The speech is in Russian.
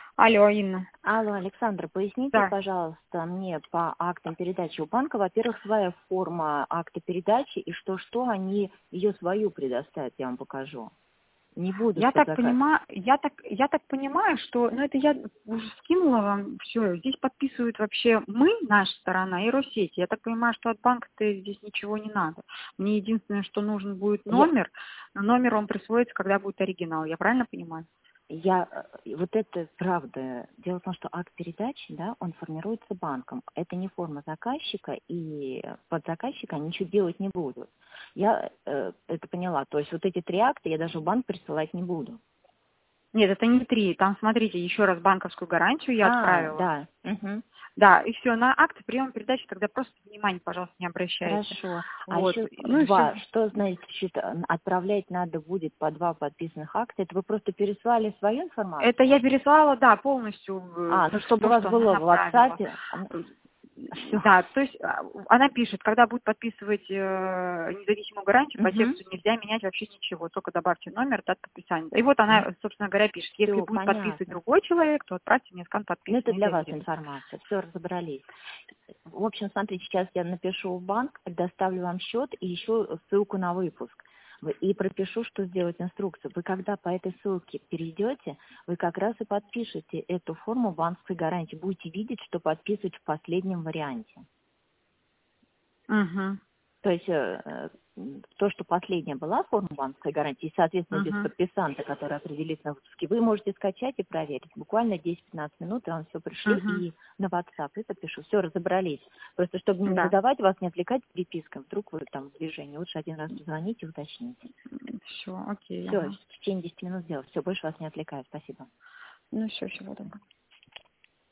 Алло, Инна. Алло, Александра, поясните, Да. пожалуйста, мне по актам передачи у банка, во-первых, своя форма акта передачи, и что они ее свою предоставят, я вам покажу. Не буду Я так спецзаказ. понимаю, я так понимаю, что, ну это я уже скинула вам все. Здесь подписывают вообще мы, наша сторона, и Россети. Я так понимаю, что от банка-то здесь ничего не надо. Мне единственное, что нужен будет номер. Номер он присвоится, когда будет оригинал. Я правильно понимаю? Вот это правда. Дело в том, что акт передачи, да, он формируется банком. Это не форма заказчика, и под заказчика они ничего делать не будут. Я это поняла. То есть вот эти 3 акта я даже в банк присылать не буду. Нет, это не 3. Там, смотрите, еще раз банковскую гарантию я отправила. Да. Угу. Да, и все, на акты приема передачи тогда просто внимание, пожалуйста, не обращайте. Хорошо. А Вот. еще Ну и все. 2. Что значит, отправлять надо будет по 2 подписанных акта? Это вы просто переслали свою Это информацию? я переслала, да, полностью Ну чтобы у то, вас что она было в направила. WhatsApp. Все. Да, то есть она пишет, когда будет подписывать независимую гарантию, по Угу. тексту нельзя менять вообще ничего, только добавьте номер, дату подписания. И вот она, собственно говоря, пишет, если Все, будет подписывать понятно. другой человек, то отправьте мне скан Ну, это подписанный для вас заверенный. информация. Все, разобрались. В общем, смотрите, сейчас я напишу в банк, предоставлю вам счет и еще ссылку на выпуск. И пропишу, что сделать инструкцию. Вы когда по этой ссылке перейдете, вы как раз и подпишете эту форму банковской гарантии. Будете видеть, что подписывать в последнем варианте. Угу, То есть то, что последняя была форма банковской гарантии, и, соответственно, здесь угу, подписанты, которые определились на выпуске, вы можете скачать и проверить. Буквально 10-15 минут, и вам все пришли, угу. и на WhatsApp, и подпишу. Все, разобрались. Просто, чтобы не Да, выдавать вас, не отвлекать переписком, вдруг вы там в движении, лучше один раз позвоните и уточните. все, окей, Все, ага. в течение 10 минут сделать. Все, больше вас не отвлекаю. Спасибо. Ну все, всего доброго.